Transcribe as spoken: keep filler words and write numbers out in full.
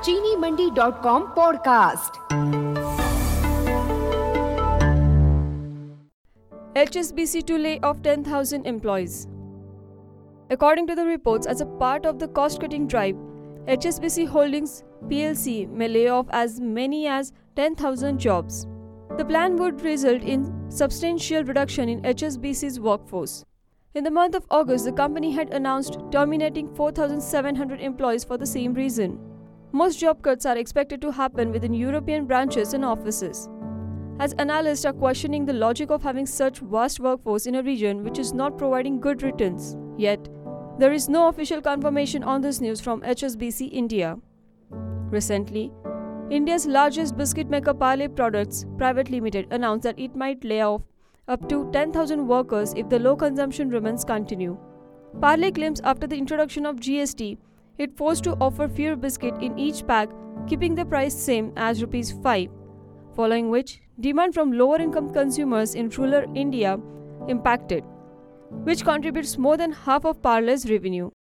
चीनी Mandi dot com podcast. H S B C to lay off ten thousand employees. According to the reports, as a part of the cost-cutting drive, H S B C Holdings P L C may lay off as many as ten thousand jobs. The plan would result in substantial reduction in H S B C's workforce. In the month of August, the company had announced terminating four thousand seven hundred employees for the same reason. Most job cuts are expected to happen within European branches and offices, as analysts are questioning the logic of having such vast workforce in a region which is not providing good returns. Yet, there is no official confirmation on this news from H S B C India. Recently, India's largest biscuit maker Parle Products Private Limited announced that it might lay off up to ten thousand workers if the low consumption remains continue. Parle claims after the introduction of G S T, it forced to offer fewer biscuit in each pack, keeping the price same as rupees five, following which demand from lower income consumers in rural India impacted, which contributes more than half of Parle's revenue.